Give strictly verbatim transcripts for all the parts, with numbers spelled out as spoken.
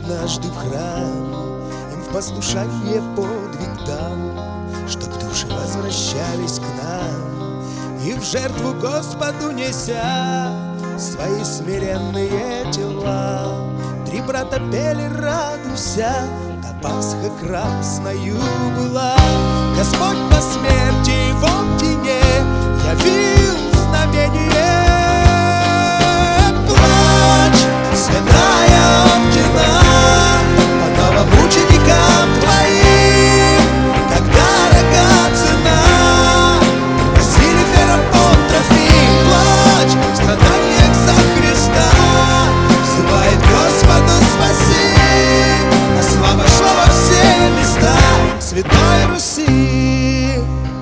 однажды в храм, им в послушание подвиг дам, чтоб души возвращались к нам, и в жертву Господу неся свои смиренные тела. Три брата пели, радуйся, та Пасха красною была. Господь по смерти в Оптине явил знамение. Плачь, святая Оптина, по новомученикам твоим, как дорога цена. Василий, Ферапон, Трофим, плачь в страданиях за Христа, взывает Господу спаси, а слава шла во все места Святой Руси.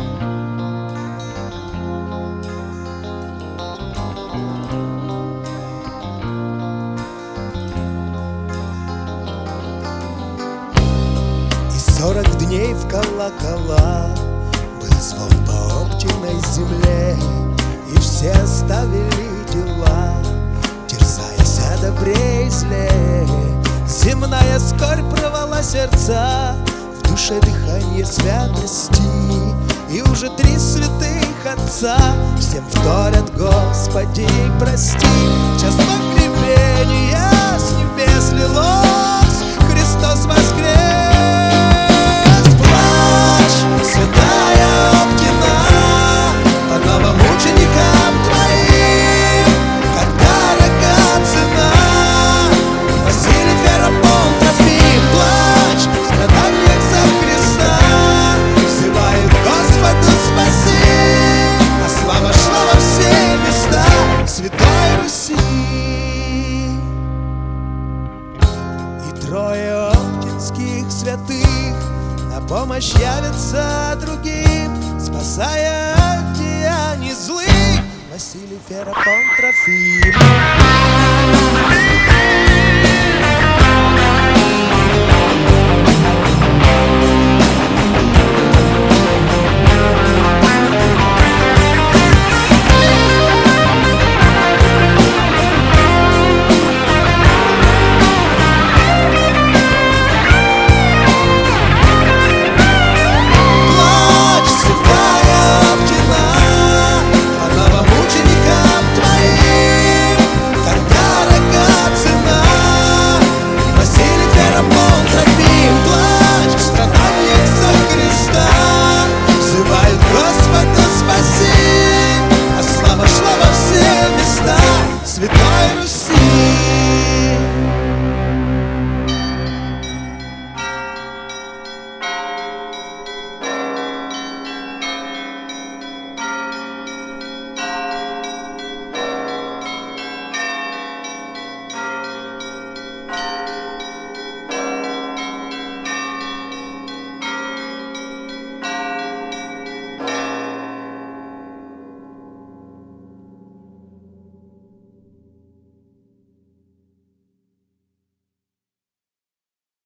И сорок дней в колокола был звон по Оптиной земле, и все оставили дела, терзаясь о добре и зле. Земная скорбь рвала сердца, в душе дыхание святости, и уже три святых отца всем вторят: Господи, прости. В час погребения с небес лилось Христос воскрес. Плачь, святая Оптина, по новомученикам твоим, как дорога цена. Василий, Ферапон, Трофим, плачь в страданиях за Христа, взывают Господу спаси, а слава шла во все места Святой Руси. И трое оптинских святых на помощь явятся другим, спасая от деяний злых. Василий, Ферапон, Трофим.